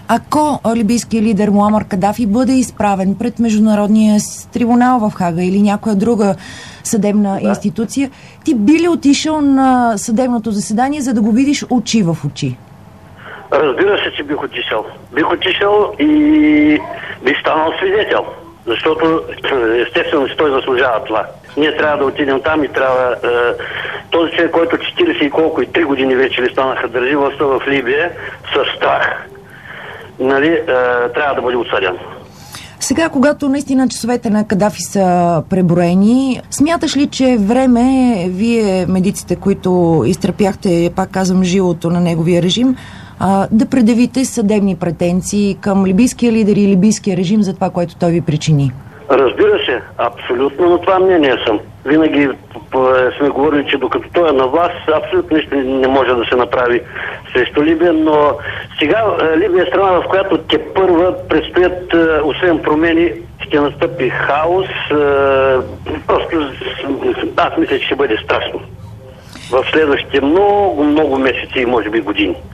Ако либийският лидер Муамар Кадафи бъде изправен пред Международния трибунал в Хага или някоя друга съдебна институция, ти би ли отишъл на съдебното заседание, за да го видиш очи в очи? Разбира се, че бих отишъл. Бих отишъл и бих станал свидетел. Защото естествено, че той заслужава това. Ние трябва да отидем там и трябва... този човек, който 40 и колко и 3 години вече ли станаха държи властта в Либия, със страх, трябва да бъде осъден. Сега, когато наистина часовете на Кадафи са преброени, смяташ ли, че е време вие, медиците, които изтърпяхте, пак казвам, жилото на неговия режим, да предявите съдебни претенции към либийския лидер и либийския режим за това, което той ви причини? Разбира се, абсолютно на това мнение съм. Винаги сме говорили, че докато той е на власт, абсолютно нищо не може да се направи срещу Либия, но сега Либия е страна, в която тепърва предстоят, освен промени, ще настъпи хаос. Просто аз мисля, че ще бъде страшно в следващите много месеци и може би години.